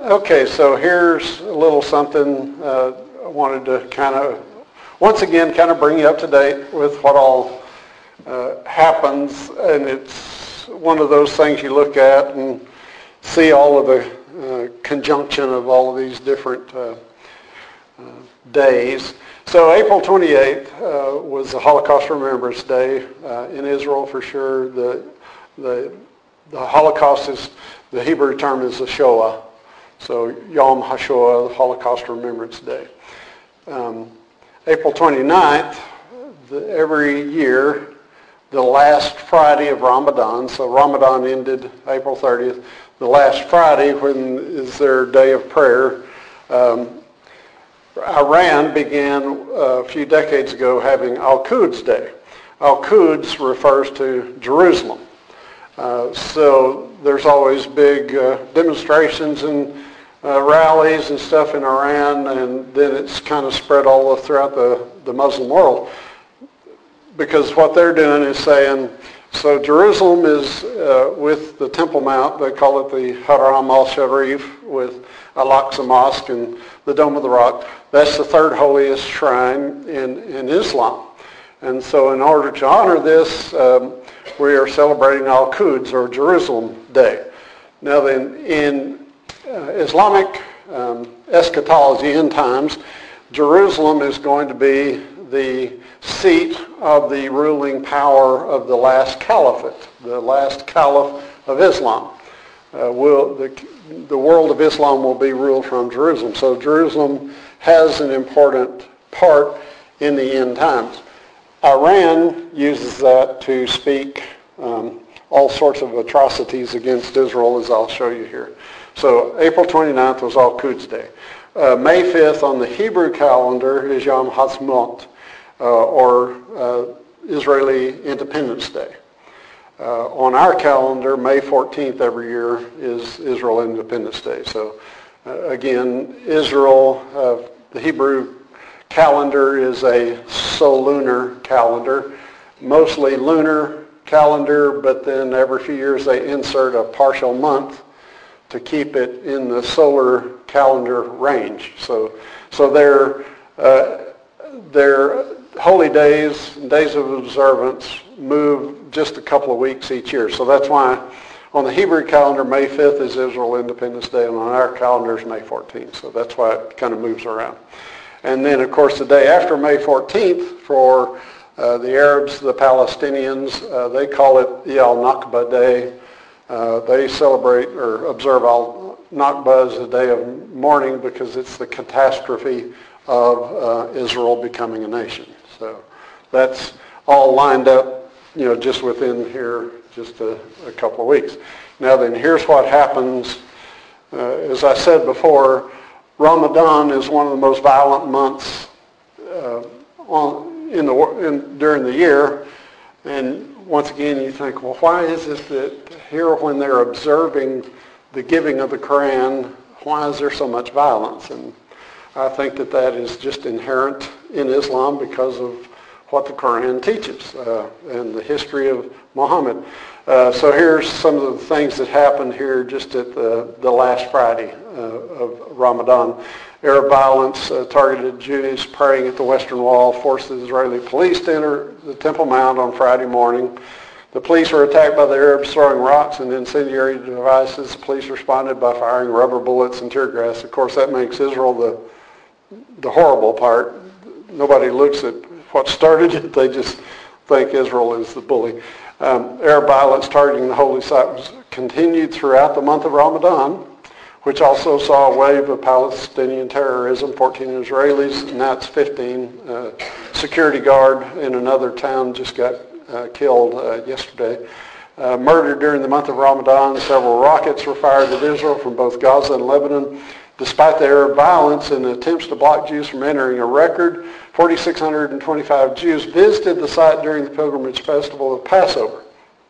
Okay, so here's a little something I wanted to once again bring you up to date with what all happens, and it's one of those things you look at and see all of the conjunction of all of these different days. So April 28th was the Holocaust Remembrance Day in Israel for sure. The Holocaust is, the Hebrew term is the Shoah. So Yom HaShoah, the Holocaust Remembrance Day. April 29th, every year, the last Friday of Ramadan, so Ramadan ended April 30th, the last Friday when is their day of prayer, Iran began a few decades ago having Al-Quds Day. Al-Quds refers to Jerusalem. So there's always big demonstrations and rallies and stuff in Iran, and then it's kind of spread all throughout the Muslim world, because what they're doing is saying, so Jerusalem is with the Temple Mount, they call it the Haram al-Sharif, with Al-Aqsa Mosque and the Dome of the Rock. That's the third holiest shrine in Islam. And so in order to honor this, we are celebrating Al-Quds, or Jerusalem Day. Now then, in Islamic eschatology, end times, Jerusalem is going to be the seat of the ruling power of the last caliphate, the last caliph of Islam. The world of Islam will be ruled from Jerusalem. So Jerusalem has an important part in the end times. Iran uses that to speak all sorts of atrocities against Israel, as I'll show you here. So April 29th was Al-Quds Day. May 5th on the Hebrew calendar is Yom Ha'atzmaut, or Israeli Independence Day. On our calendar, May 14th every year is Israel Independence Day. So again, Israel, the Hebrew calendar is a solunar calendar, mostly lunar calendar, but then every few years they insert a partial month to keep it in the solar calendar range. So their holy days, days of observance, move just a couple of weeks each year. So that's why on the Hebrew calendar, May 5th is Israel Independence Day, and on our calendar is May 14th. So that's why it kind of moves around. And then, of course, the day after May 14th, for the Arabs, the Palestinians, they call it the Al-Nakba Day. They celebrate or observe Al-Nakba as a day of mourning because it's the catastrophe of Israel becoming a nation. So that's all lined up, just within here, just a couple of weeks. Now then, here's what happens. As I said before, Ramadan is one of the most violent months during the year. And once again, you think, well, why is it that here when they're observing the giving of the Quran, why is there so much violence? And I think that is just inherent in Islam because of what the Quran teaches and the history of Muhammad. So here's some of the things that happened here just at the last Friday of Ramadan. Arab violence targeted Jews praying at the Western Wall, forced the Israeli police to enter the Temple Mount on Friday morning. The police were attacked by the Arabs throwing rocks and incendiary devices. The police responded by firing rubber bullets and tear gas. Of course, that makes Israel the horrible part. Nobody looks at what started it. They just think Israel is the bully. Arab violence targeting the holy site was continued throughout the month of Ramadan, which also saw a wave of Palestinian terrorism. 14 Israelis, now it's 15. Security guard in another town just got killed yesterday. Murdered during the month of Ramadan. Several rockets were fired at Israel from both Gaza and Lebanon. Despite the Arab violence and attempts to block Jews from entering, a record 4,625 Jews visited the site during the pilgrimage festival of Passover.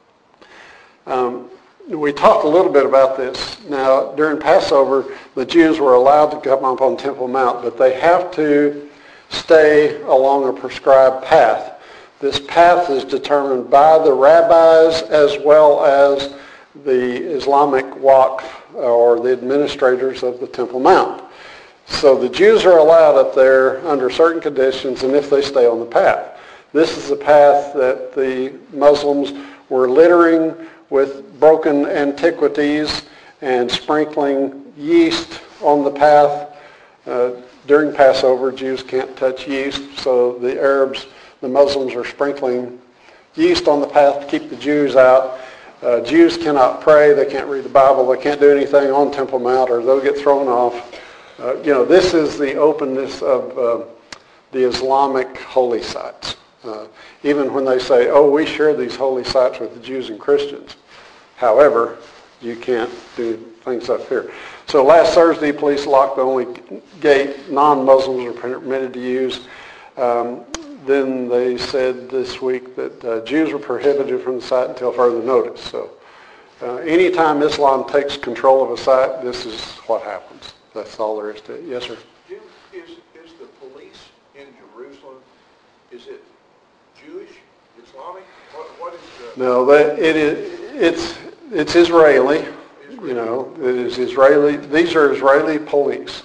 We talked a little bit about this. Now, during Passover, the Jews were allowed to come up on Temple Mount, but they have to stay along a prescribed path. This path is determined by the rabbis as well as the Islamic Waqf or the administrators of the Temple Mount. So the Jews are allowed up there under certain conditions and if they stay on the path. This is a path that the Muslims were littering with broken antiquities and sprinkling yeast on the path. During Passover, Jews can't touch yeast, so the Arabs, the Muslims are sprinkling yeast on the path to keep the Jews out. Jews cannot pray, they can't read the Bible, they can't do anything on Temple Mount or they'll get thrown off. This is the openness of the Islamic holy sites. Even when they say, we share these holy sites with the Jews and Christians. However, you can't do things up here. So last Thursday, police locked the only gate non-Muslims are permitted to use. Then they said this week that Jews were prohibited from the site until further notice. So anytime Islam takes control of a site, this is what happens. That's all there is to it. Yes, sir? Jim, is the police in Jerusalem, is it Jewish, Islamic? What is the... No, it's Israeli. It is Israeli. These are Israeli police.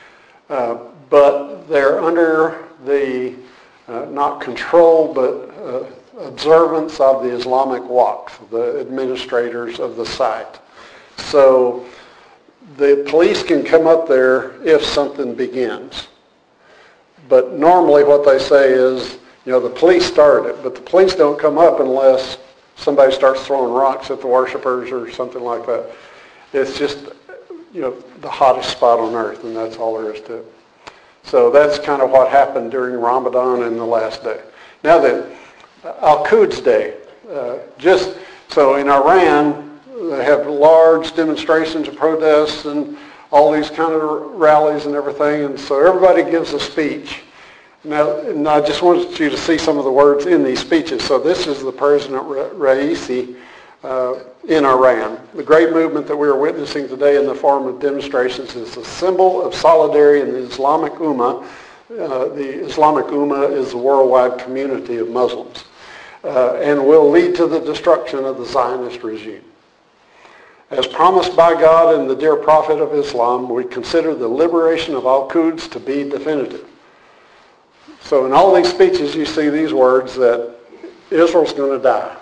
But they're under the, not control, but observance of the Islamic Waqf, the administrators of the site. So the police can come up there if something begins. But normally what they say is, the police started it, but the police don't come up unless somebody starts throwing rocks at the worshipers or something like that. It's just, the hottest spot on earth, and that's all there is to it. So that's kind of what happened during Ramadan and the last day. Now then, Al-Quds Day. So in Iran, they have large demonstrations and protests and all these kind of rallies and everything, and so everybody gives a speech. Now, and I just wanted you to see some of the words in these speeches. So this is the President Raisi in Iran. The great movement that we are witnessing today in the form of demonstrations is a symbol of solidarity in the Islamic Ummah. The Islamic Ummah is the worldwide community of Muslims and will lead to the destruction of the Zionist regime. As promised by God and the dear Prophet of Islam, we consider the liberation of Al-Quds to be definitive. So in all these speeches you see these words that Israel's going to die.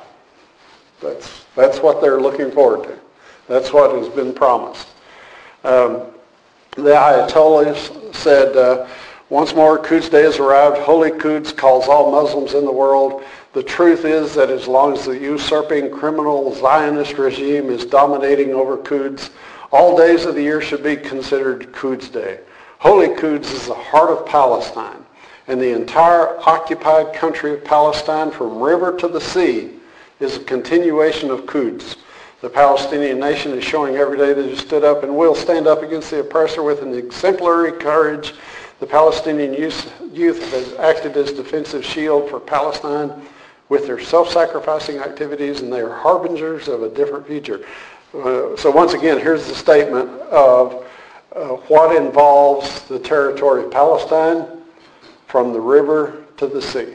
That's what they're looking forward to. That's what has been promised. The Ayatollah said, once more, Quds Day has arrived. Holy Quds calls all Muslims in the world. The truth is that as long as the usurping criminal Zionist regime is dominating over Quds, all days of the year should be considered Quds Day. Holy Quds is the heart of Palestine, and the entire occupied country of Palestine from river to the sea is a continuation of Quds. The Palestinian nation is showing every day that it stood up and will stand up against the oppressor with an exemplary courage. The Palestinian youth have acted as defensive shield for Palestine with their self-sacrificing activities, and they are harbingers of a different future. So once again, here's the statement of what involves the territory of Palestine from the river to the sea.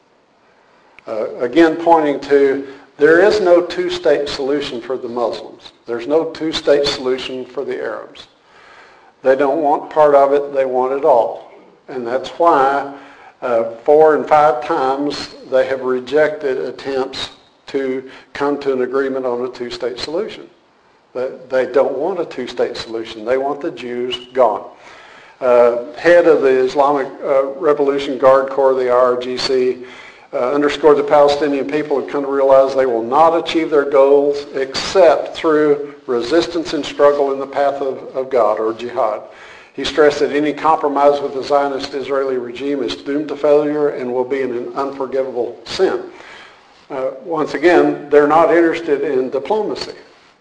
Again, pointing to there is no two-state solution for the Muslims. There's no two-state solution for the Arabs. They don't want part of it, they want it all. And that's why 4 and 5 times they have rejected attempts to come to an agreement on a two-state solution. They don't want a two-state solution. They want the Jews gone. Head of the Islamic Revolution Guard Corps, the IRGC, underscored the Palestinian people have come to realize they will not achieve their goals except through resistance and struggle in the path of God, or jihad. He stressed that any compromise with the Zionist Israeli regime is doomed to failure and will be an unforgivable sin. Once again, they're not interested in diplomacy.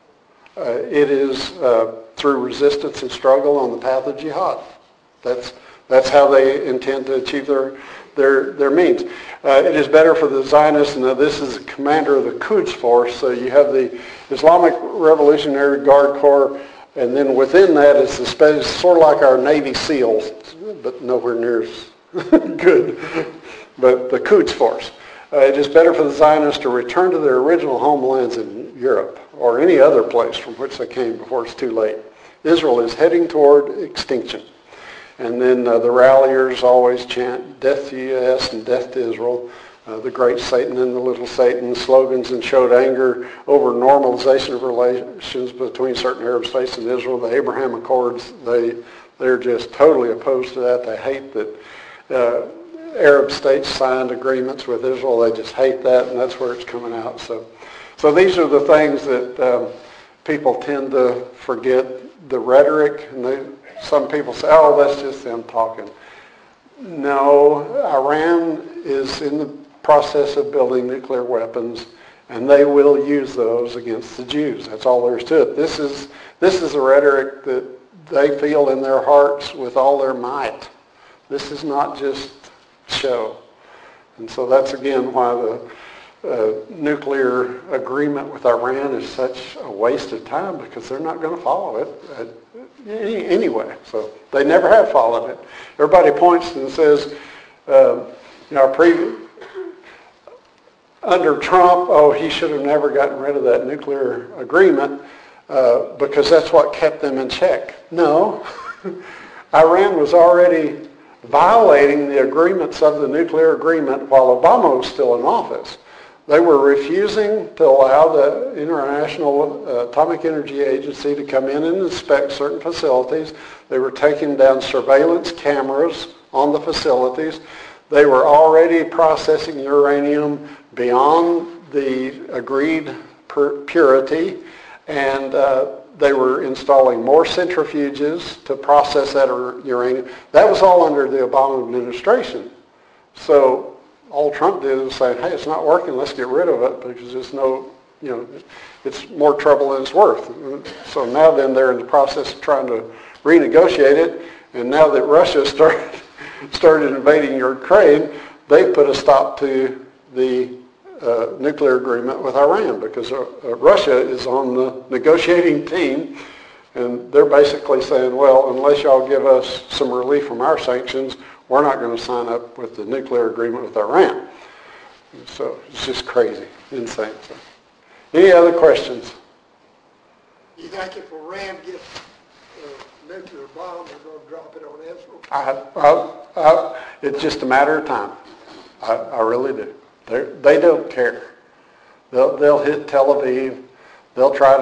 It is through resistance and struggle on the path of jihad. That's how they intend to achieve their means. It is better for the Zionists, and this is the commander of the Quds Force, so you have the Islamic Revolutionary Guard Corps, and then within that is the sort of like our Navy SEALs, but nowhere near as good, but the Quds Force. It is better for the Zionists to return to their original homelands in Europe, or any other place from which they came before it's too late. Israel is heading toward extinction. And then the ralliers always chant, death to U.S. and death to Israel. The great Satan and the little Satan slogans, and showed anger over normalization of relations between certain Arab states and Israel. The Abraham Accords, they're just totally opposed to that. They hate that Arab states signed agreements with Israel. They just hate that, and that's where it's coming out. So these are the things that people tend to forget, the rhetoric, and some people say, oh, that's just them talking. No, Iran is in the process of building nuclear weapons, and they will use those against the Jews. That's all there is to it. This is a rhetoric that they feel in their hearts with all their might. This is not just show. And so that's again why the nuclear agreement with Iran is such a waste of time, because they're not going to follow it anyway. So they never have followed it. Everybody points and says, under Trump, he should have never gotten rid of that nuclear agreement because that's what kept them in check. No, Iran was already violating the agreements of the nuclear agreement while Obama was still in office. They were refusing to allow the International Atomic Energy Agency to come in and inspect certain facilities. They were taking down surveillance cameras on the facilities. They were already processing uranium beyond the agreed purity, and they were installing more centrifuges to process that uranium. That was all under the Obama administration. So all Trump did was say, hey, it's not working, let's get rid of it, because there's it's more trouble than it's worth. So now then they're in the process of trying to renegotiate it, and now that Russia started invading Ukraine, they put a stop to the nuclear agreement with Iran, because Russia is on the negotiating team, and they're basically saying, well, unless y'all give us some relief from our sanctions, we're not going to sign up with the nuclear agreement with Iran. So it's just crazy, insane. So, any other questions? You think if Iran gets a nuclear bomb, they're going to drop it on Israel? It's just a matter of time. I really do. They don't care. They'll hit Tel Aviv. They'll try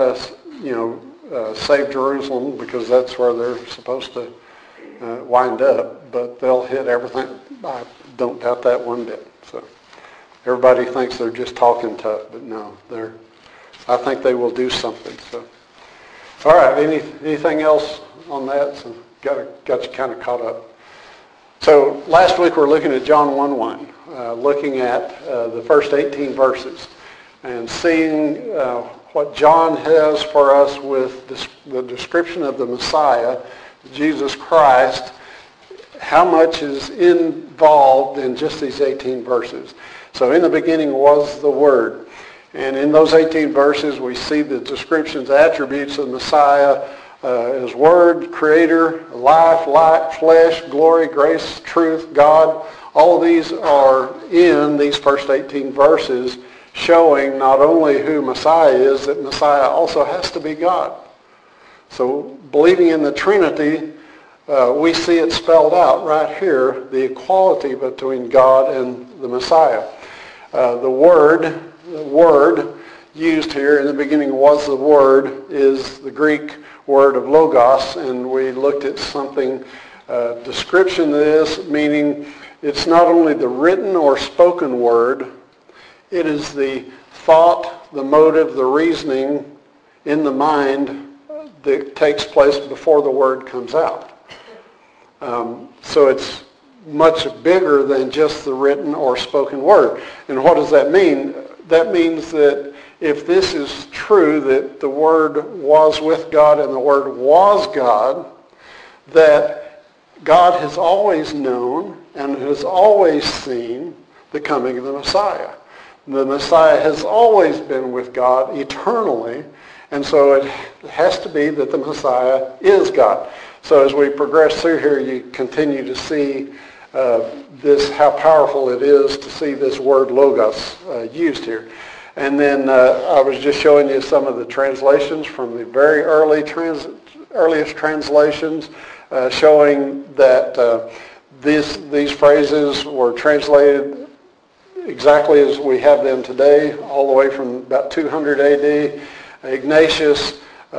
to, save Jerusalem, because that's where they're supposed to wind up. But they'll hit everything. I don't doubt that one bit. So everybody thinks they're just talking tough, but no, I think they will do something. So, all right. Anything else on that? So got you kind of caught up. So last week we were looking at John 1:1, looking at the first 18 verses and seeing what John has for us with the description of the Messiah, Jesus Christ, how much is involved in just these 18 verses. So in the beginning was the Word. And in those 18 verses we see the descriptions, attributes of the Messiah, as Word, Creator, life, light, flesh, glory, grace, truth, God. All of these are in these first 18 verses, showing not only who Messiah is, that Messiah also has to be God. So believing in the Trinity, we see it spelled out right here, the equality between God and the Messiah. The word used here, in the beginning was the Word, is the Greek word of logos, and we looked at something, description of this, meaning it's not only the written or spoken word, it is the thought, the motive, the reasoning in the mind that takes place before the word comes out. So it's much bigger than just the written or spoken word. And what does that mean? That means that if this is true, that the Word was with God and the Word was God, that God has always known and has always seen the coming of the Messiah. The Messiah has always been with God eternally, and so it has to be that the Messiah is God. So as we progress through here, you continue to see how powerful it is to see this word logos used here. And then I was just showing you some of the translations from the very earliest translations, showing that these phrases were translated exactly as we have them today, all the way from about 200 A.D. Ignatius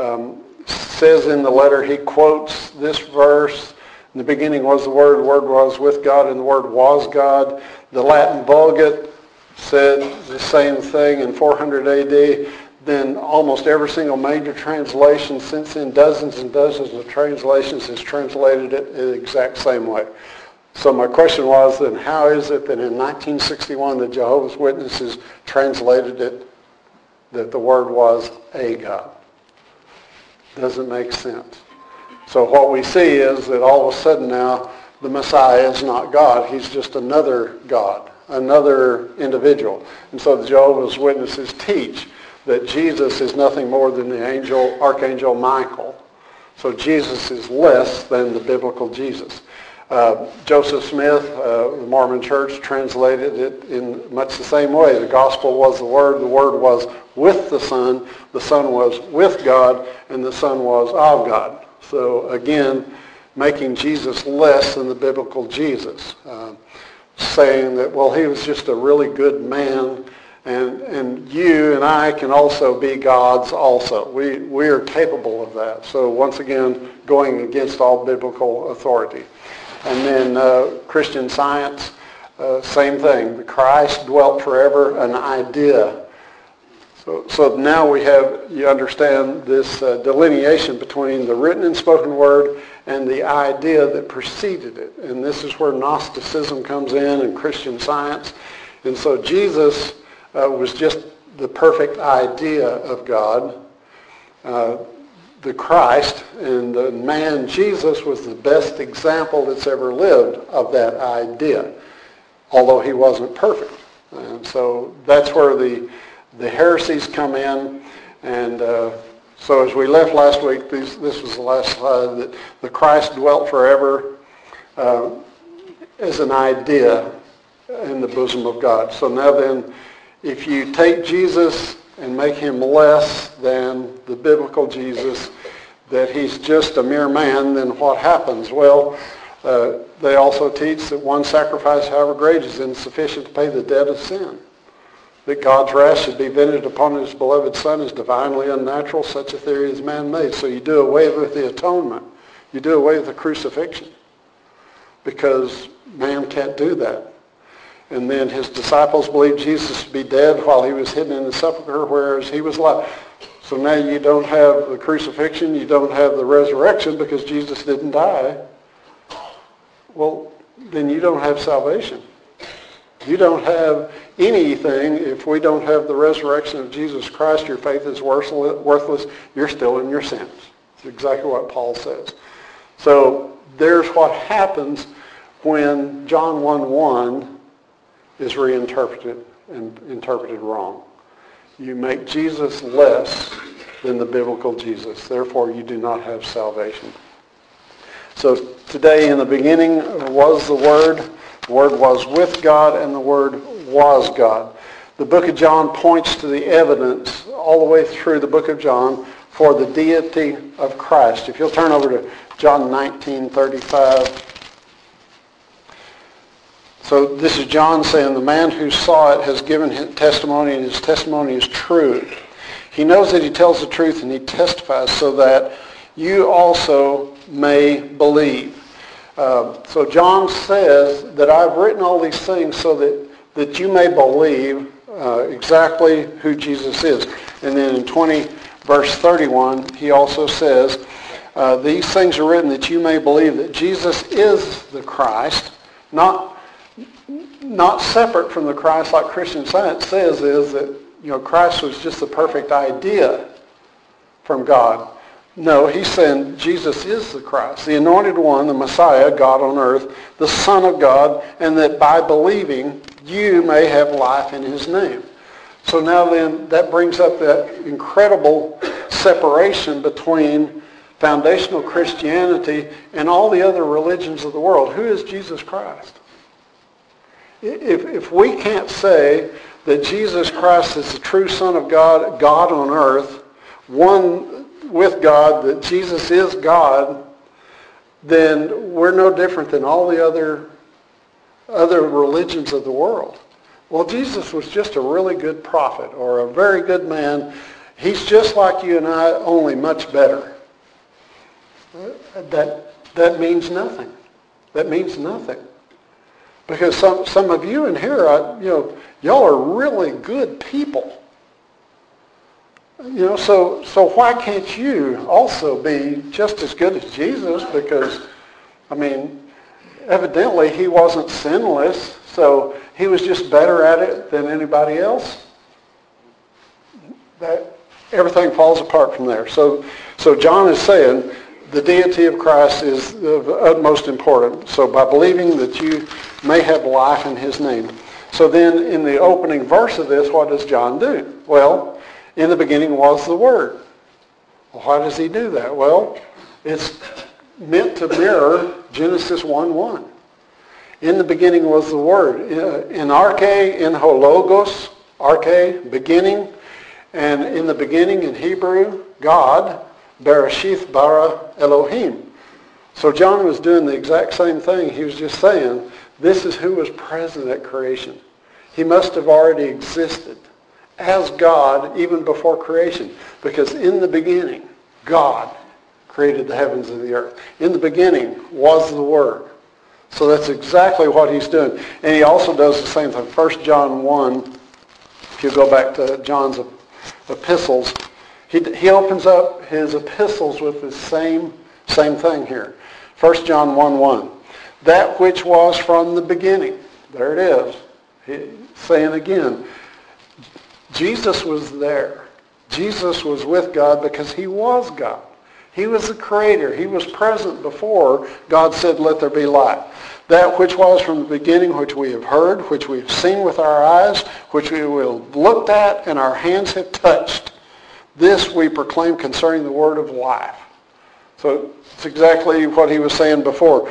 says in the letter, he quotes this verse, in the beginning was the Word was with God, and the Word was God. The Latin Vulgate said the same thing in 400 A.D. Then almost every single major translation since then, dozens and dozens of translations, has translated it in the exact same way. So my question was, then how is it that in 1961 the Jehovah's Witnesses translated it that the Word was a God? Doesn't make sense. So what we see is that all of a sudden now the Messiah is not God. He's just another God, another individual. And so the Jehovah's Witnesses teach that Jesus is nothing more than the Archangel Michael. So Jesus is less than the biblical Jesus. Joseph Smith, the Mormon Church, translated it in much the same way. The gospel was the Word was with the Son was with God, and the Son was of God. So again, making Jesus less than the biblical Jesus, saying that, well, he was just a really good man, and you and I can also be gods also. We are capable of that. So once again, going against all biblical authority. And then Christian Science, same thing. The Christ dwelt forever, an idea. So now you understand this delineation between the written and spoken word and the idea that preceded it. And this is where Gnosticism comes in and Christian Science. And so Jesus was just the perfect idea of God. The Christ and the man Jesus was the best example that's ever lived of that idea, although he wasn't perfect. And so that's where the heresies come in. And so as we left last week, this was the last slide, that the Christ dwelt forever as an idea in the bosom of God. So now then, if you take Jesus and make him less than the biblical Jesus, that he's just a mere man, then what happens? Well, they also teach that one sacrifice, however great, is insufficient to pay the debt of sin. That God's wrath should be vented upon his beloved Son is divinely unnatural. Such a theory is man-made. So you do away with the atonement. You do away with the crucifixion, because man can't do that. And then his disciples believed Jesus to be dead while he was hidden in the sepulchre, whereas he was alive. So now you don't have the crucifixion, you don't have the resurrection because Jesus didn't die. Well, then you don't have salvation. You don't have anything if we don't have the resurrection of Jesus Christ. Your faith is worthless. You're still in your sins. That's exactly what Paul says. So there's what happens when John 1:1 is reinterpreted and interpreted wrong. You make Jesus less than the biblical Jesus. Therefore, you do not have salvation. So today in the beginning was the Word. The Word was with God, and the Word was God. The book of John points to the evidence all the way through the book of John for the deity of Christ. If you'll turn over to John 19:35. So this is John saying, the man who saw it has given his testimony, and his testimony is true. He knows that he tells the truth, and he testifies so that you also may believe. So John says that I've written all these things so that you may believe exactly who Jesus is. And then in 20 verse 31, he also says, these things are written that you may believe that Jesus is the Christ, not separate from the Christ like Christian Science says, is that Christ was just the perfect idea from God. No, he's saying Jesus is the Christ, the anointed one, the Messiah, God on earth, the Son of God, and that by believing you may have life in his name. So now then, that brings up that incredible separation between foundational Christianity and all the other religions of the world. Who is Jesus Christ? if we can't say that Jesus Christ is the true Son of God, God on earth, one with God, that Jesus is God, then we're no different than all the other religions of the world. Well, Jesus was just a really good prophet or a very good man. He's just like you and I, only much better. That means nothing. That means nothing. Because some of you in here, y'all are really good people. So why can't you also be just as good as Jesus? Because, evidently he wasn't sinless, so he was just better at it than anybody else. That everything falls apart from there. So John is saying the deity of Christ is of utmost importance. So by believing that you may have life in his name. So then in the opening verse of this, what does John do? Well, in the beginning was the Word. Well, why does he do that? Well, it's meant to mirror Genesis 1:1. In the beginning was the Word. In arche, in hologos, arche, beginning. And in the beginning in Hebrew, God, Bereshith bara Elohim. So John was doing the exact same thing. He was just saying, this is who was present at creation. He must have already existed as God even before creation. Because in the beginning, God created the heavens and the earth. In the beginning was the Word. So that's exactly what he's doing. And he also does the same thing. 1 John 1, if you go back to John's epistles, he opens up his epistles with the same thing here. 1 John 1:1. That which was from the beginning. There it is. He's saying again, Jesus was there. Jesus was with God because he was God. He was the creator. He was present before God said, let there be light. That which was from the beginning, which we have heard, which we have seen with our eyes, which we will have looked at and our hands have touched. This we proclaim concerning the word of life. So it's exactly what he was saying before.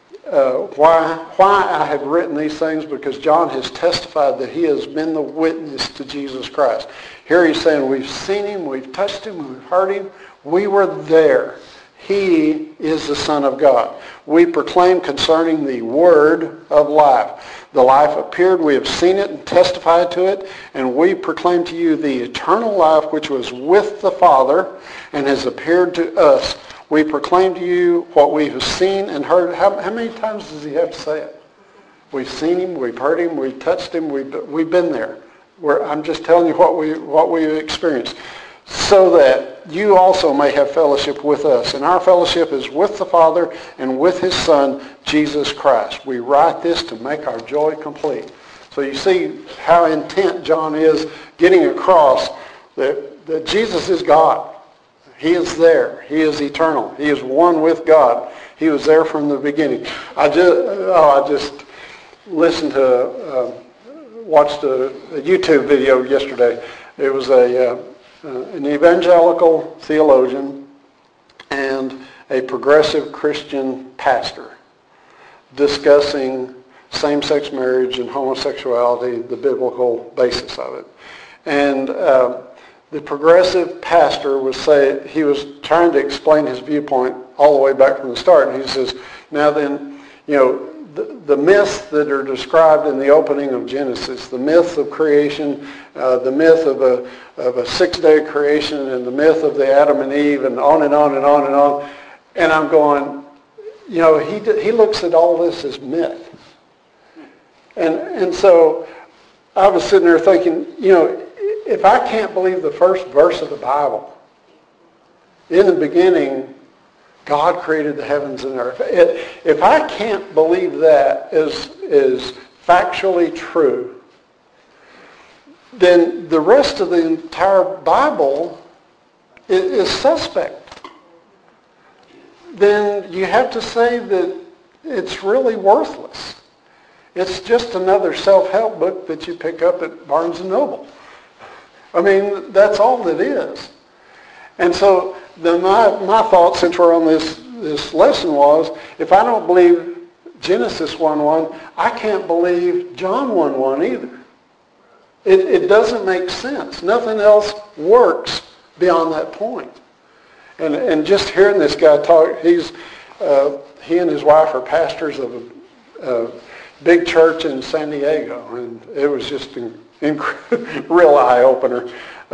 Why I have written these things? Because John has testified that he has been the witness to Jesus Christ. Here he's saying we've seen him, we've touched him, we've heard him. We were there. He is the Son of God. We proclaim concerning the word of life. The life appeared, we have seen it and testified to it, and we proclaim to you the eternal life which was with the Father and has appeared to us. We proclaim to you what we have seen and heard. How many times does he have to say it? We've seen him, we've heard him, we've touched him, we've been there. I'm just telling you what we've experienced. So that you also may have fellowship with us. And our fellowship is with the Father and with his Son, Jesus Christ. We write this to make our joy complete. So you see how intent John is getting across that Jesus is God. He is there. He is eternal. He is one with God. He was there from the beginning. I just listened to, watched a YouTube video yesterday. It was an evangelical theologian and a progressive Christian pastor discussing same-sex marriage and homosexuality, the biblical basis of it. And the progressive pastor was trying to explain his viewpoint all the way back from the start. And he says, now then, the myths that are described in the opening of Genesis, the myth of creation, the myth of a 6-day creation, and the myth of the Adam and Eve, and on and on and on and on. And I'm going, he looks at all this as myth. And so I was sitting there thinking, if I can't believe the first verse of the Bible, in the beginning, God created the heavens and earth. If I can't believe that is factually true, then the rest of the entire Bible is suspect. Then you have to say that it's really worthless. It's just another self-help book that you pick up at Barnes & Noble. That's all it is. And so my thought, since we're on this lesson, was if I don't believe Genesis 1:1, I can't believe John 1:1 either. It doesn't make sense. Nothing else works beyond that point. And just hearing this guy talk, he and his wife are pastors of a big church in San Diego, and it was just a real eye-opener.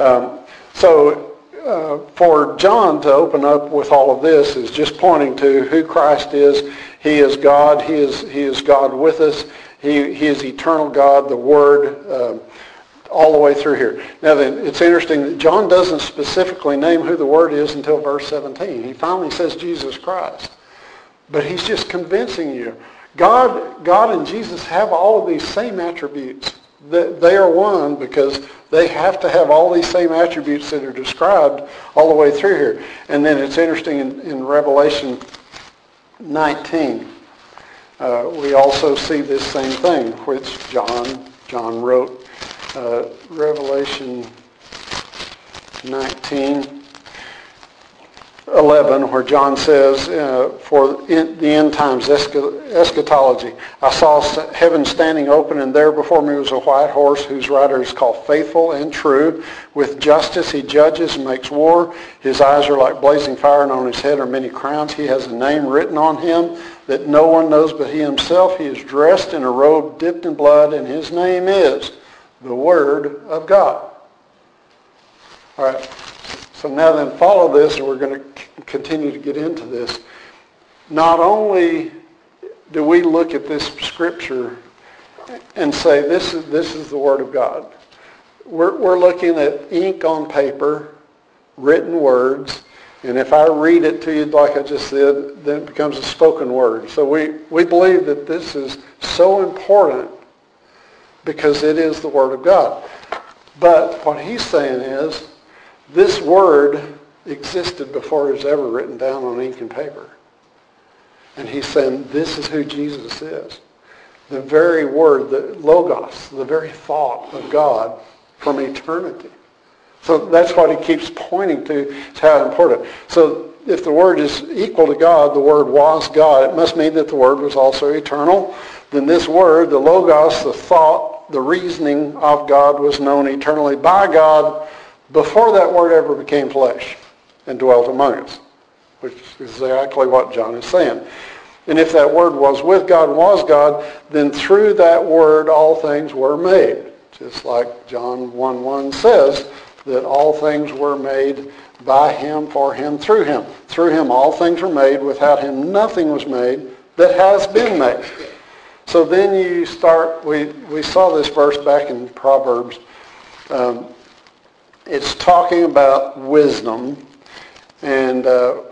For John to open up with all of this is just pointing to who Christ is. He is God. He is God with us. He is eternal God, the Word, all the way through here. Now then, it's interesting that John doesn't specifically name who the Word is until verse 17. He finally says Jesus Christ. But he's just convincing you. God and Jesus have all of these same attributes. They are one because they have to have all these same attributes that are described all the way through here. And then it's interesting in Revelation 19, we also see this same thing, which John wrote. Revelation 19:11, where John says, for the end times eschatology, I saw heaven standing open, and there before me was a white horse whose rider is called Faithful and True. With justice he judges and makes war. His eyes are like blazing fire, and on his head are many crowns. He has a name written on him that no one knows but he himself. He is dressed in a robe dipped in blood, and his name is the Word of God. All right. So now then follow this, and we're going to continue to get into this. Not only do we look at this scripture and say this is the Word of God. We're looking at ink on paper, written words, and if I read it to you like I just said, then it becomes a spoken word. So we believe that this is so important because it is the Word of God. But what he's saying is, this Word existed before it was ever written down on ink and paper. And he's saying this is who Jesus is. The very Word, the Logos, the very thought of God from eternity. So that's what he keeps pointing to, is how important. So if the Word is equal to God, the Word was God, it must mean that the Word was also eternal. Then this Word, the Logos, the thought, the reasoning of God was known eternally by God before that Word ever became flesh and dwelt among us, which is exactly what John is saying. And if that Word was with God and was God, then through that Word all things were made. Just like John 1:1 says, that all things were made by him, for him, through him. Through him all things were made. Without him nothing was made that has been made. So then you start, we saw this verse back in Proverbs. It's talking about wisdom. And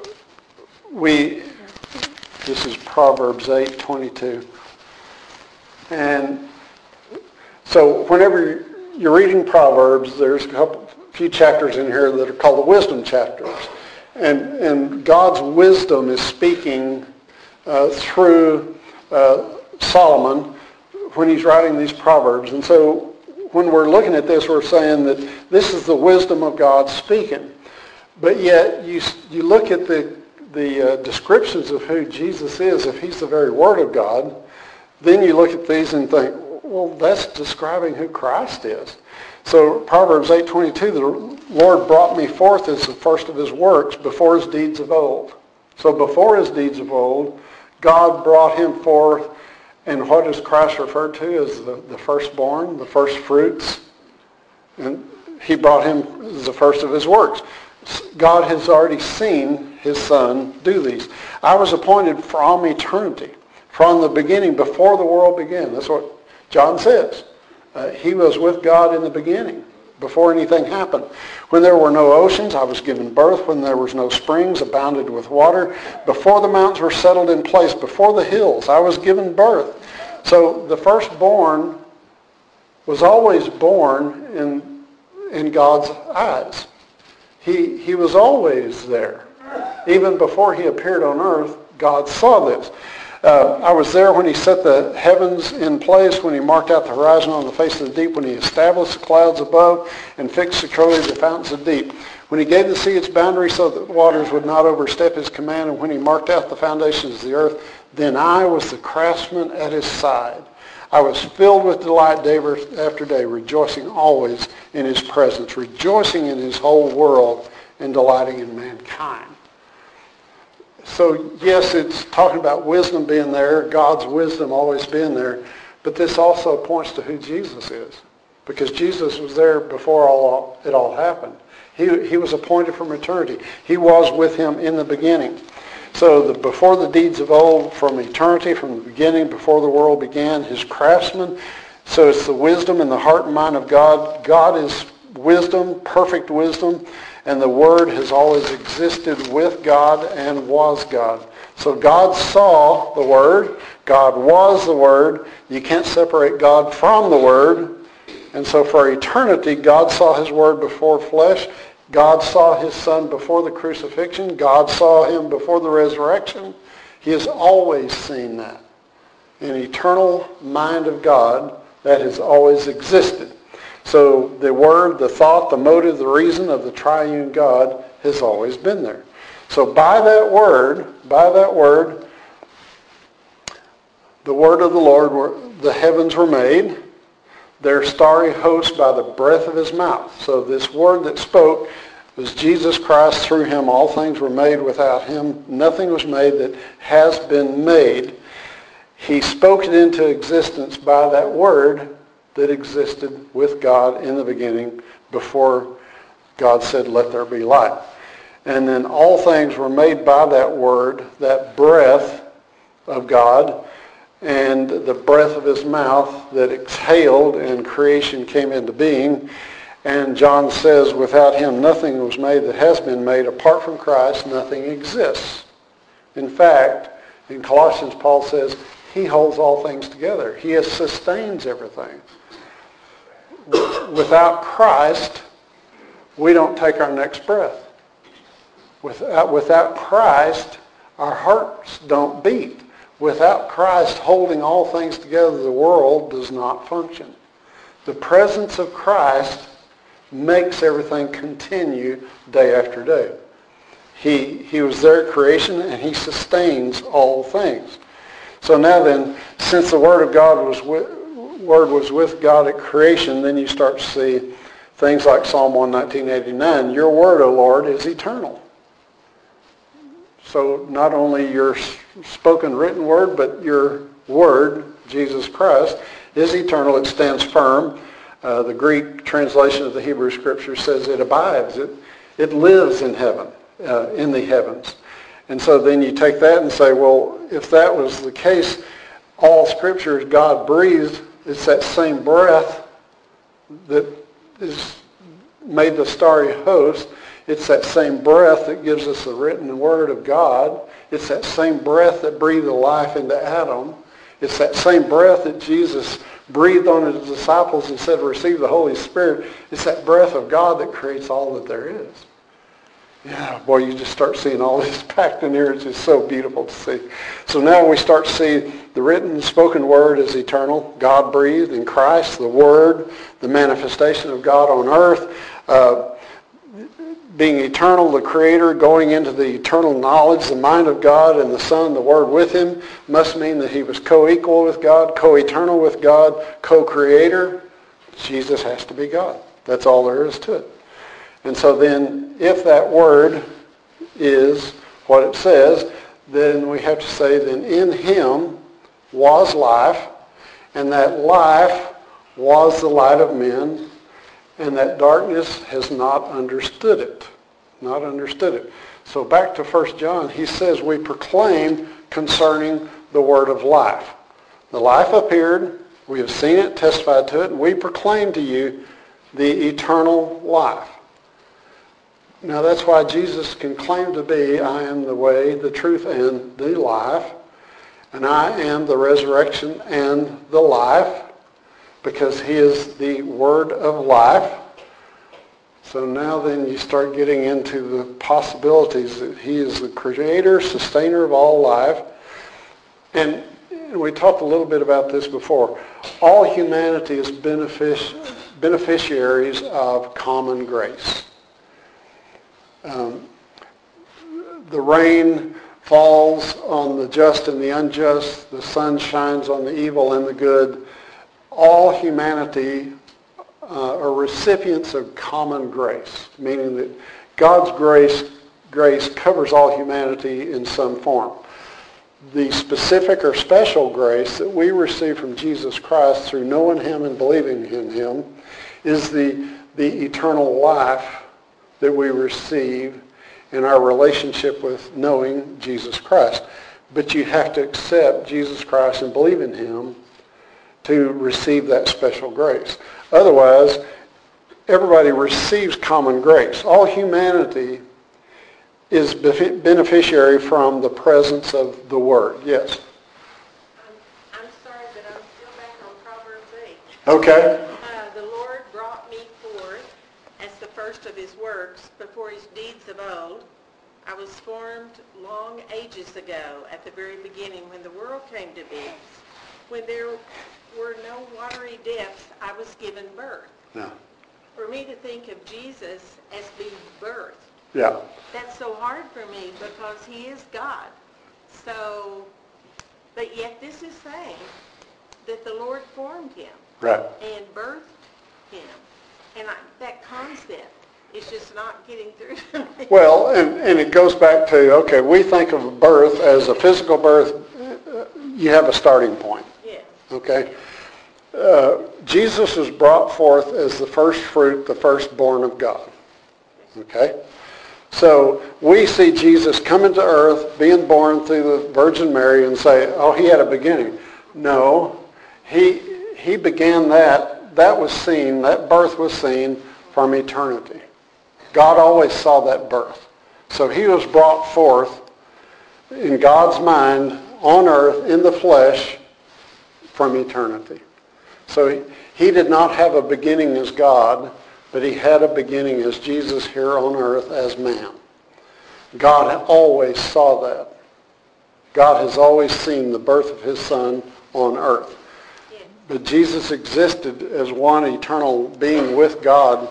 this is Proverbs 8:22. And so whenever you're reading Proverbs, there's a few chapters in here that are called the wisdom chapters. And God's wisdom is speaking through Solomon when he's writing these Proverbs. And so when we're looking at this, we're saying that this is the wisdom of God speaking. But yet you look at the descriptions of who Jesus is, if he's the very Word of God, then you look at these and think, well, that's describing who Christ is. So Proverbs 8:22, the Lord brought me forth as the first of his works before his deeds of old. So before his deeds of old, God brought him forth. And what is Christ referred to as the firstborn, the first fruits? And he brought him as the first of his works. God has already seen his Son do these. I was appointed from eternity, from the beginning, before the world began. That's what John says. He was with God in the beginning, before anything happened. When there were no oceans, I was given birth. When there was no springs, abounded with water. Before the mountains were settled in place, before the hills, I was given birth. So the firstborn was always born in God's eyes. He was always there. Even before he appeared on earth, God saw this. I was there when he set the heavens in place, when he marked out the horizon on the face of the deep, when he established the clouds above and fixed securely the fountains of deep, when he gave the sea its boundary so that the waters would not overstep his command, and when he marked out the foundations of the earth, then I was the craftsman at his side. I was filled with delight day after day, rejoicing always in his presence, rejoicing in his whole world, and delighting in mankind. So yes, it's talking about wisdom being there, God's wisdom always being there, but this also points to who Jesus is, because Jesus was there before it all happened. He was appointed from eternity. He was with him in the beginning. So before the deeds of old, from eternity, from the beginning, before the world began, his craftsman. So it's the wisdom and the heart and mind of God. God is wisdom, perfect wisdom, and the Word has always existed with God and was God. So God saw the Word. God was the Word. You can't separate God from the Word. And so for eternity, God saw his Word before flesh. God saw his Son before the crucifixion. God saw him before the resurrection. He has always seen that. An eternal mind of God that has always existed. So the Word, the thought, the motive, the reason of the triune God has always been there. So by that word, the word of the Lord, the heavens were made, their starry host by the breath of his mouth. So this word that spoke was Jesus Christ. Through him all things were made. Without him nothing was made that has been made. He spoke it into existence by that word that existed with God in the beginning before God said, let there be light. And then all things were made by that word, that breath of God, and the breath of his mouth that exhaled and creation came into being. And John says, without him nothing was made that has been made. Apart from Christ, nothing exists. In fact, in Colossians, Paul says, he holds all things together. He sustains everything. Without Christ, we don't take our next breath. Without Christ, our hearts don't beat. Without Christ holding all things together, the world does not function. The presence of Christ makes everything continue day after day. He was there at creation, and he sustains all things. So now then, since the Word of God was with God at creation, then you start to see things like Psalm 119:89. Your word, O Lord, is eternal. So not only your spoken written word, but your word, Jesus Christ, is eternal. It stands firm. The Greek translation of the Hebrew Scripture says it abides. It lives in heaven, in the heavens. And so then you take that and say, well, if that was the case, all Scripture is God breathed. It's that same breath that is made the starry host. It's that same breath that gives us the written word of God. It's that same breath that breathed the life into Adam. It's that same breath that Jesus breathed on his disciples and said, receive the Holy Spirit. It's that breath of God that creates all that there is. Yeah, boy, you just start seeing all this packed in here. It's just so beautiful to see. So now we start to see the written, spoken word is eternal. God breathed in Christ, the Word, the manifestation of God on earth. Being eternal, the Creator, going into the eternal knowledge, the mind of God and the Son, the Word with him, must mean that he was co-equal with God, co-eternal with God, co-creator. Jesus has to be God. That's all there is to it. And so then, if that word is what it says, then we have to say, then in him was life, and that life was the light of men, and that darkness has not understood it. Not understood it. So back to 1 John, he says, we proclaim concerning the word of life. The life appeared, we have seen it, testified to it, and we proclaim to you the eternal life. Now that's why Jesus can claim to be, I am the way, the truth, and the life. And I am the resurrection and the life, because he is the word of life. So now then you start getting into the possibilities that he is the creator, sustainer of all life. And we talked a little bit about this before. All humanity is beneficiaries of common grace. The rain falls on the just and the unjust. The sun shines on the evil and the good. All humanity are recipients of common grace, meaning that God's grace covers all humanity in some form. The specific or special grace that we receive from Jesus Christ through knowing him and believing in him is the eternal life that we receive in our relationship with knowing Jesus Christ. But you have to accept Jesus Christ and believe in him to receive that special grace. Otherwise, everybody receives common grace. All humanity is beneficiary from the presence of the Word. Yes? I'm sorry, but I'm still back on Proverbs 8. Okay. The Lord brought me forth as the first of his works before his deeds of old. I was formed long ages ago at the very beginning when the world came to be. When there were no watery depths, I was given birth. Yeah. For me to think of Jesus as being birthed, Yeah. that's so hard for me because he is God. So, but yet this is saying that the Lord formed him Right. and birthed him. And that concept is just not getting through to me. Well, and it goes back to, okay, we think of birth as a physical birth. You have a starting point. Yes. Okay? Jesus was brought forth as the first fruit, the firstborn of God. Okay? So we see Jesus coming to earth, being born through the Virgin Mary, and say, oh, he had a beginning. No, he began that. That was seen, that birth was seen from eternity. God always saw that birth. So he was brought forth in God's mind on earth in the flesh from eternity. So he did not have a beginning as God, but he had a beginning as Jesus here on earth as man. God always saw that. God has always seen the birth of his Son on earth. Yes. But Jesus existed as one eternal being with God.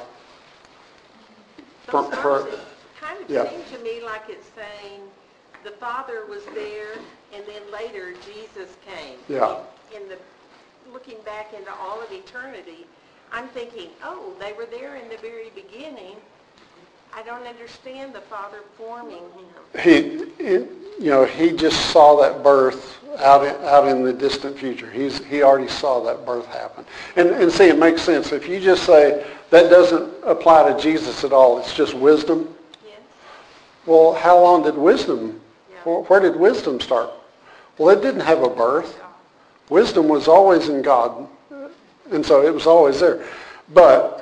Those verses kind of yeah. seem to me like it's saying the Father was there and then later Jesus came. Yeah. In the looking back into all of eternity, I'm thinking, oh, they were there in the very beginning. I don't understand the Father forming him. He just saw that birth out in the distant future. He already saw that birth happen. And see, it makes sense. If you just say that doesn't apply to Jesus at all, it's just wisdom. Yes. Well, how long did wisdom, Yeah. where did wisdom start? Well, it didn't have a birth. Wisdom was always in God, and so it was always there. But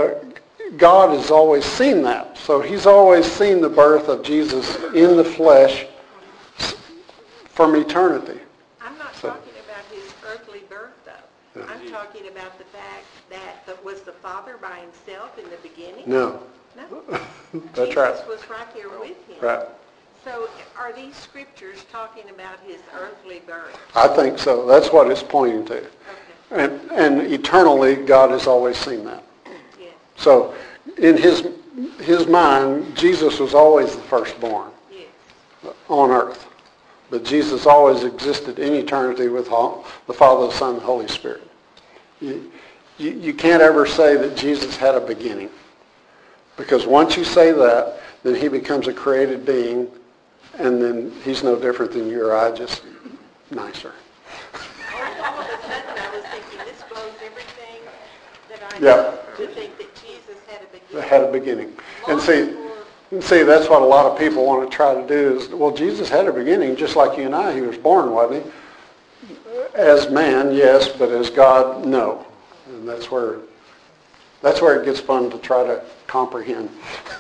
God has always seen that. So he's always seen the birth of Jesus in the flesh from eternity. I'm not talking about his earthly birth, though. Yeah. I'm talking about the fact that was the Father by himself in the beginning? No. No. That's Jesus right. was right there with him. Right. So are these scriptures talking about his earthly birth? I think so. That's what it's pointing to. Okay. And eternally, God has always seen that. Yes. So in his mind, Jesus was always the firstborn Yes. on earth. But Jesus always existed in eternity with the Father, the Son, and the Holy Spirit. You can't ever say that Jesus had a beginning. Because once you say that, then he becomes a created being, and then he's no different than you or I, just nicer. All of a sudden I was thinking this blows everything that I Yeah. know to think that Jesus had a beginning. Had a beginning. And Long before- see, that's what a lot of people want to try to do is, well, Jesus had a beginning, just like you and I. He was born, wasn't he? As man, yes, but as God, no. And that's where it gets fun to try to comprehend.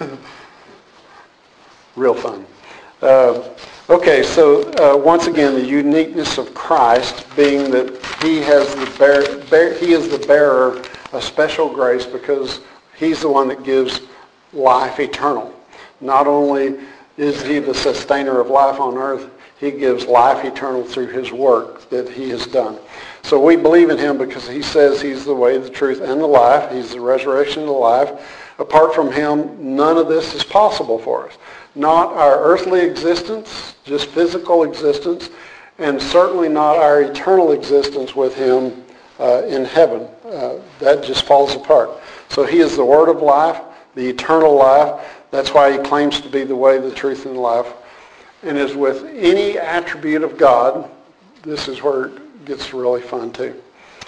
Real fun. Okay, so once again, the uniqueness of Christ being that he is the bearer of special grace because he's the one that gives life eternal. Not only is he the sustainer of life on earth, He gives life eternal through his work that he has done. So we believe in him because he says he's the way, the truth, and the life. He's the resurrection and the life. Apart from him, none of this is possible for us. Not our earthly existence, just physical existence, and certainly not our eternal existence with him in heaven. That just falls apart. So he is the word of life, the eternal life. That's why he claims to be the way, the truth, and the life. And as with any attribute of God, this is where it gets really fun too.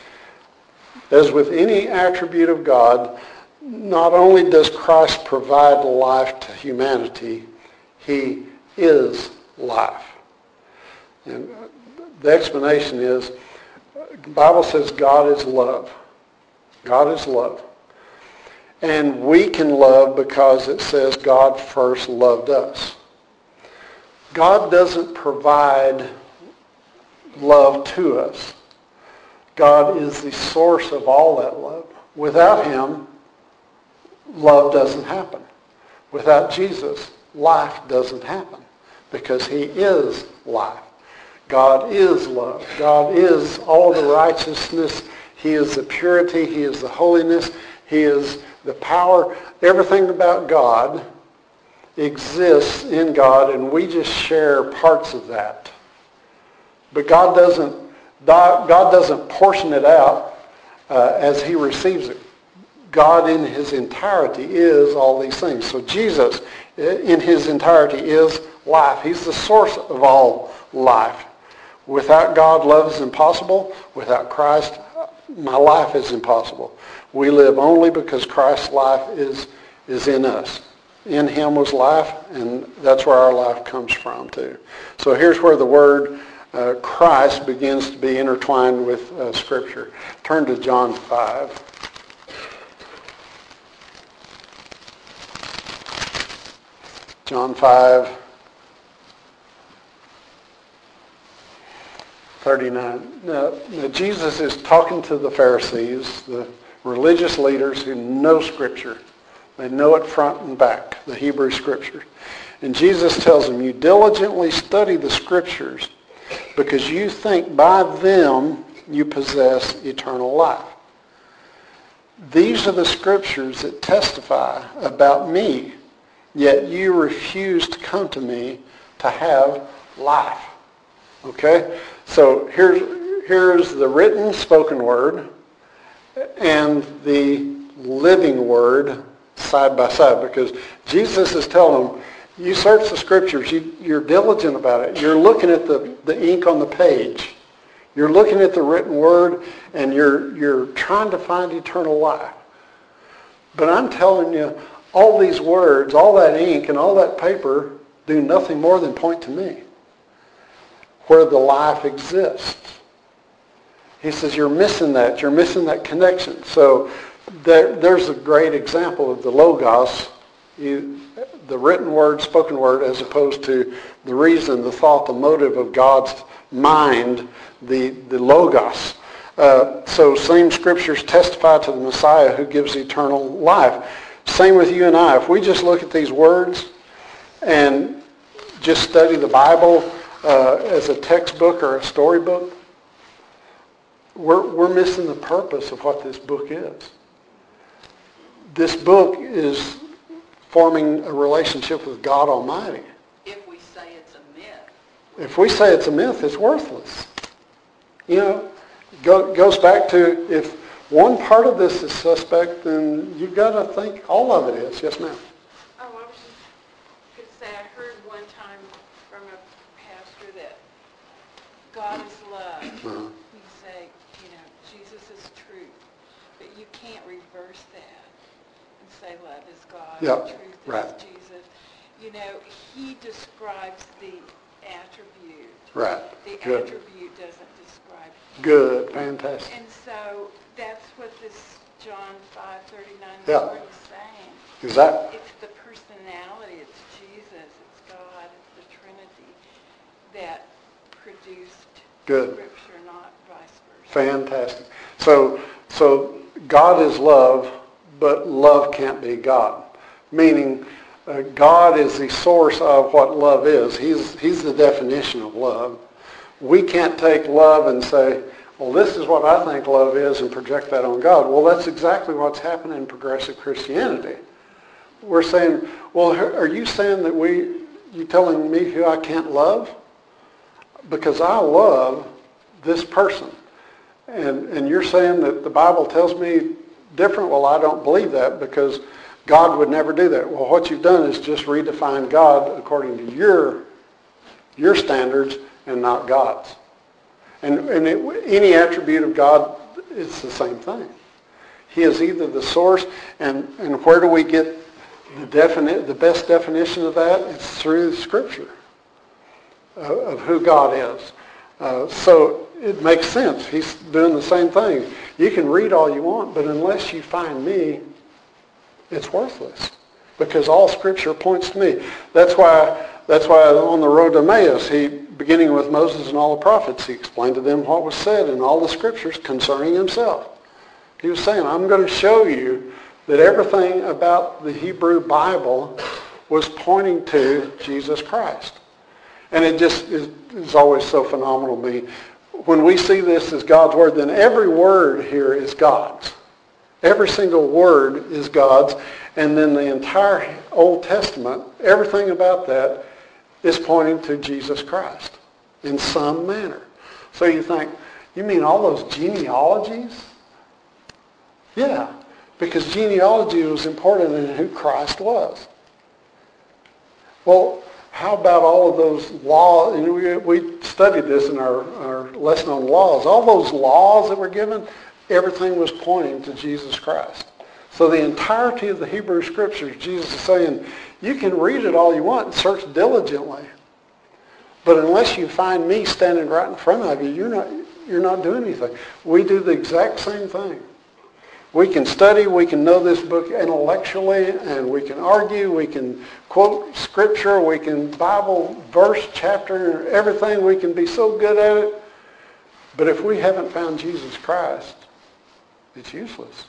As with any attribute of God, not only does Christ provide life to humanity, he is life. And the explanation is, the Bible says God is love. God is love. And we can love because it says God first loved us. God doesn't provide love to us. God is the source of all that love. Without him, love doesn't happen. Without Jesus, life doesn't happen because he is life. God is love. God is all the righteousness. He is the purity. He is the holiness. He is the power. Everything about God exists in God, and we just share parts of that. But God doesn't portion it out as he receives it. God in his entirety is all these things. So Jesus in his entirety is life. He's the source of all life. Without God, love is impossible. Without Christ, my life is impossible. We live only because Christ's life is in us. In him was life, and that's where our life comes from too. So here's where the word Christ begins to be intertwined with Scripture. Turn to John 5. John 5, 39. Now, Jesus is talking to the Pharisees, the religious leaders who know Scripture. They know it front and back, the Hebrew Scriptures. And Jesus tells them, you diligently study the Scriptures because you think by them you possess eternal life. These are the Scriptures that testify about me, yet you refuse to come to me to have life. Okay? So here's the written spoken word and the living word side by side, because Jesus is telling them, you search the Scriptures, you're diligent about it. You're looking at the ink on the page. You're looking at the written word, and you're trying to find eternal life. But I'm telling you, all these words, all that ink, and all that paper do nothing more than point to me, where the life exists. He says, you're missing that. You're missing that connection. So there's a great example of the Logos, the written word, spoken word, as opposed to the reason, the thought, the motive of God's mind, the Logos. So same Scriptures testify to the Messiah who gives eternal life. Same with you and I. If we just look at these words and just study the Bible as a textbook or a storybook, we're missing the purpose of what this book is. This book is forming a relationship with God Almighty. If we say it's a myth. If we say it's a myth, it's worthless. You know, goes back to, if one part of this is suspect, then you've got to think all of it is. Yes, ma'am. Oh, I was just going to say, I heard one time from a pastor that God is love. Uh-huh. You say, you know, Jesus is truth. But you can't reverse that and say love is God, Yep, truth right. is Jesus. You know, he describes the attribute. Right. The Good. attribute doesn't describe. Good. Fantastic. And so that's what this John 5:39 Yeah. word is saying. Exactly. It's the personality, it's Jesus, it's God, it's the Trinity that produced Good. Scripture, not vice versa. Fantastic. So God is love, but love can't be God. Meaning, God is the source of what love is. He's the definition of love. We can't take love and say, well, this is what I think love is, and project that on God. Well, that's exactly what's happening in progressive Christianity. We're saying, well, are you saying that you telling me who I can't love? Because I love this person. And you're saying that the Bible tells me different? Well, I don't believe that because God would never do that. Well, what you've done is just redefine God according to your standards and not God's. And any attribute of God, it's the same thing. He is either the source, and where do we get the best definition of that? It's through Scripture of who God is. So it makes sense. He's doing the same thing. You can read all you want, but unless you find me, it's worthless. Because all Scripture points to me. That's why on the road to Emmaus, beginning with Moses and all the prophets, he explained to them what was said in all the Scriptures concerning himself. He was saying, I'm going to show you that everything about the Hebrew Bible was pointing to Jesus Christ. And it just is always so phenomenal to me. When we see this as God's Word, then every word here is God's. Every single word is God's. And then the entire Old Testament, everything about that is pointing to Jesus Christ in some manner. So you think, you mean all those genealogies? Yeah, because genealogy was important in who Christ was. Well, how about all of those laws? And we studied this in our lesson on laws. All those laws that were given, everything was pointing to Jesus Christ. So the entirety of the Hebrew Scriptures, Jesus is saying, you can read it all you want and search diligently. But unless you find me standing right in front of you, you're not doing anything. We do the exact same thing. We can study, we can know this book intellectually, and we can argue, we can quote Scripture, we can Bible verse, chapter, everything. We can be so good at it. But if we haven't found Jesus Christ, it's useless.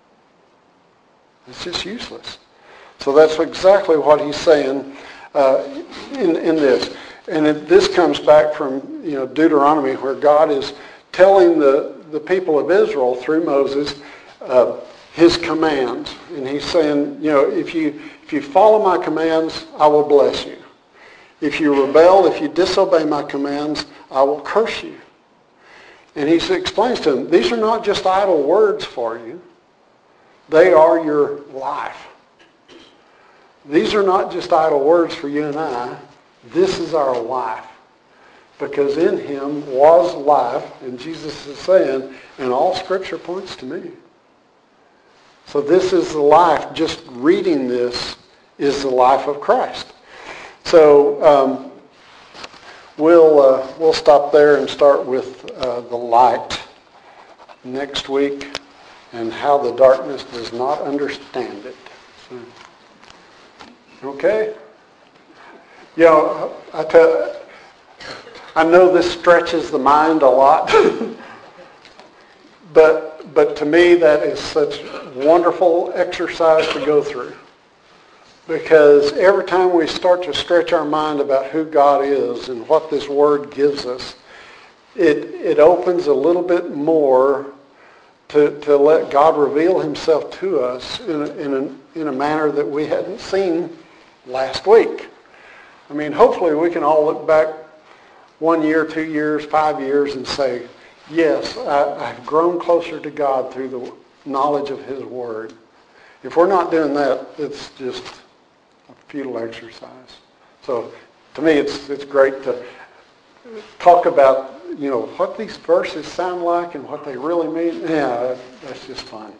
It's just useless. So that's exactly what he's saying in this. And this comes back from Deuteronomy, where God is telling the people of Israel through Moses his commands. And he's saying, if you follow my commands, I will bless you. If you rebel, if you disobey my commands, I will curse you. And he explains to them, these are not just idle words for you. They are your life. These are not just idle words for you and I. This is our life. Because in him was life, and Jesus is saying, and all Scripture points to me. So this is the life. Just reading this is the life of Christ. So we'll stop there and start with the light next week and how the darkness does not understand it. So, okay? I know this stretches the mind a lot, but to me that is such wonderful exercise to go through. Because every time we start to stretch our mind about who God is and what this Word gives us, it opens a little bit more to let God reveal himself to us in a manner that we hadn't seen last week. I mean, hopefully we can all look back 1 year, 2 years, 5 years and say, yes, I've grown closer to God through the knowledge of his Word. If we're not doing that, it's just a futile exercise. So to me, it's great to talk about, what these verses sound like and what they really mean. Yeah, that's just fun.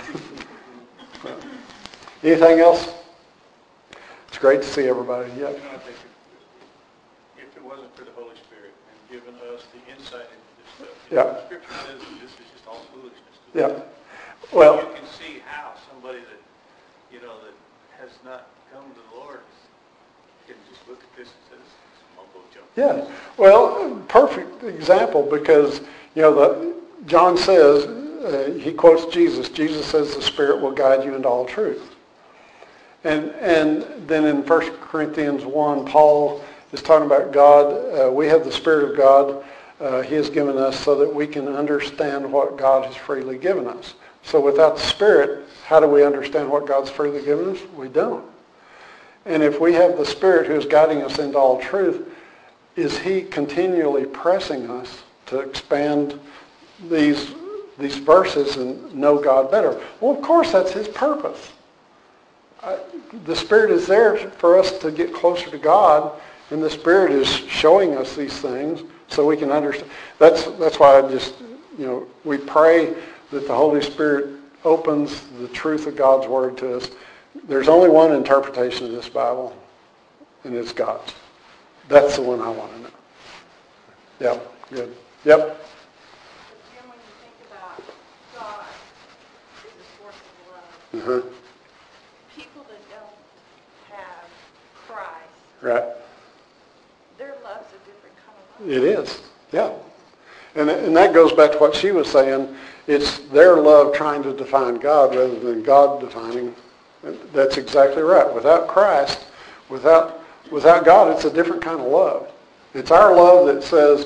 Anything else? It's great to see everybody. Yeah. I think if it wasn't for the Holy Spirit and giving us the insight into this stuff, Yeah. The Scripture says that this is just all foolishness. Yeah. Well, you can see how somebody that that has not come to the Lord can just look at this and say, "This is mumbo jumbo." yeah. Well, perfect example because John says he quotes Jesus. Jesus says the Spirit will guide you into all truth. And then in 1 Corinthians 1, Paul is talking about God. We have the Spirit of God he has given us so that we can understand what God has freely given us. So without the Spirit, how do we understand what God's freely given us? We don't. And if we have the Spirit who is guiding us into all truth, is he continually pressing us to expand these verses and know God better? Well, of course, that's his purpose. The Spirit is there for us to get closer to God, and the Spirit is showing us these things so we can understand. That's why we pray that the Holy Spirit opens the truth of God's Word to us. There's only one interpretation of this Bible, and it's God's. That's the one I want to know. Yep, good. Yep. Jim, when you think about God is the source of love, people that don't have Christ, Right. their love's a different kind of love. It is, yeah. And that goes back to what she was saying. It's their love trying to define God rather than God defining. That's exactly right. Without Christ, without God, it's a different kind of love. It's our love that says,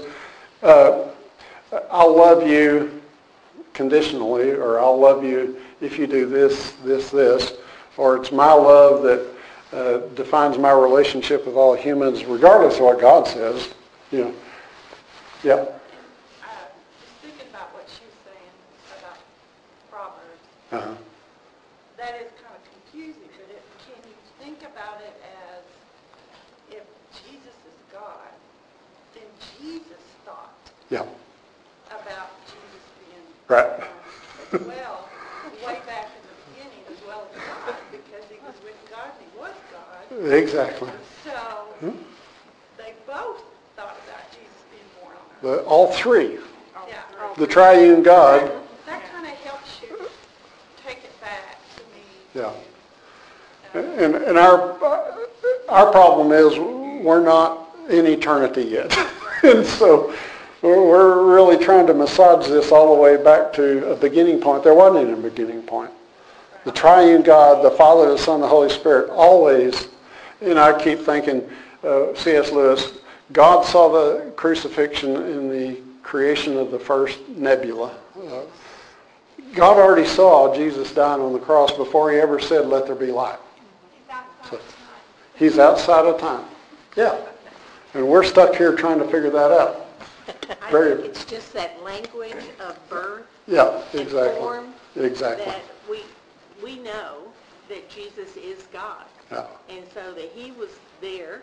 I'll love you conditionally, or I'll love you if you do this, this, this. Or it's my love that defines my relationship with all humans, regardless of what God says. Yeah. Just thinking about what she was saying about Proverbs, Uh-huh. that is kind of confusing, but can you think about it as if Jesus is God, then Jesus thought Yeah. about Jesus being Right. God as well, way back in the beginning, as well as God, because he was with God and he was God. Exactly. So they both thought about Jesus being born on earth. But all three, Yeah. the triune God. That kind of helps you take it back to me. Yeah. And our problem is we're not in eternity yet. And so we're really trying to massage this all the way back to a beginning point. There wasn't any beginning point. The triune God, the Father, the Son, the Holy Spirit, always, and I keep thinking, C.S. Lewis, God saw the crucifixion in the creation of the first nebula. God already saw Jesus dying on the cross before he ever said, let there be light. So, he's outside of time. Yeah. And we're stuck here trying to figure that out. I Very- think it's just that language of birth Yeah, and exactly. form Exactly. that we know that Jesus is God. Yeah. And so that he was there.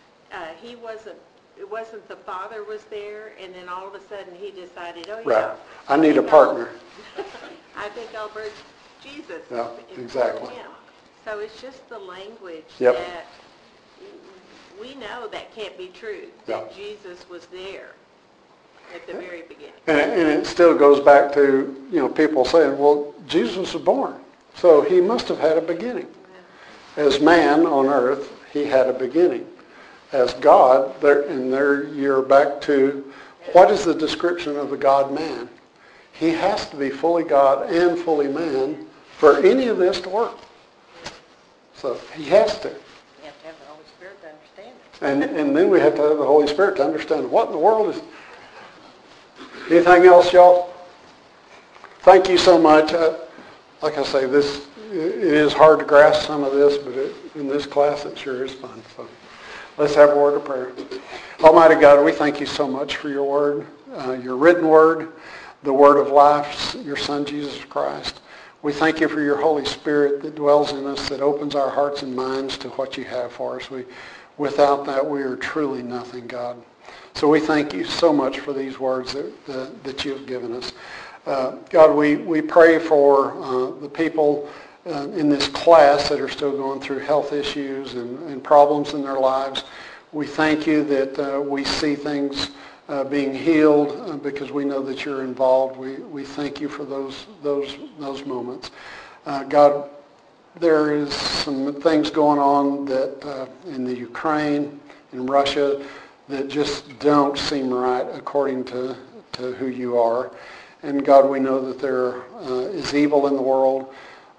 It wasn't the Father was there, and then all of a sudden he decided, oh yeah. Right. I need a partner. I think I'll bring Jesus. Yeah, and exactly. him. So it's just the language Yep. that we know that can't be true, that Yeah. Jesus was there at the very beginning. And it still goes back to, people saying, well, Jesus was born, so he must have had a beginning. As man on earth, he had a beginning. As God, there you're back to, what is the description of the God-man? He has to be fully God and fully man for any of this to work. So he has to. You have to have the Holy Spirit to understand it. And then we have to have the Holy Spirit to understand what in the world is. Anything else, y'all? Thank you so much. Like I say, it is hard to grasp some of this, but in this class it sure is fun. So let's have a word of prayer. Almighty God, we thank you so much for your word, your written word, the word of life, your Son, Jesus Christ. We thank you for your Holy Spirit that dwells in us, that opens our hearts and minds to what you have for us. Without that, we are truly nothing, God. So we thank you so much for these words that you have given us. God, we pray for the people in this class that are still going through health issues and problems in their lives. We thank you that we see things being healed because we know that you're involved. We thank you for those moments. God, there is some things going on that in the Ukraine, in Russia, that just don't seem right according to who you are. And God, we know that there is evil in the world.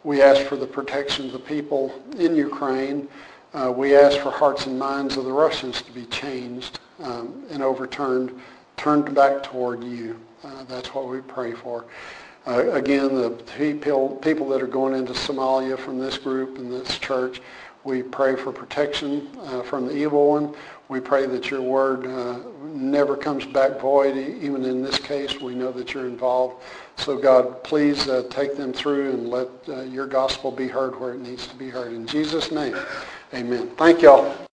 We ask for the protection of the people in Ukraine. We ask for hearts and minds of the Russians to be changed and overturned, turned back toward you. That's what we pray for. Again, the people that are going into Somalia from this group and this church, we pray for protection from the evil one. We pray that your word never comes back void. Even in this case, we know that you're involved. So God, please take them through and let your gospel be heard where it needs to be heard. In Jesus' name, amen. Thank y'all.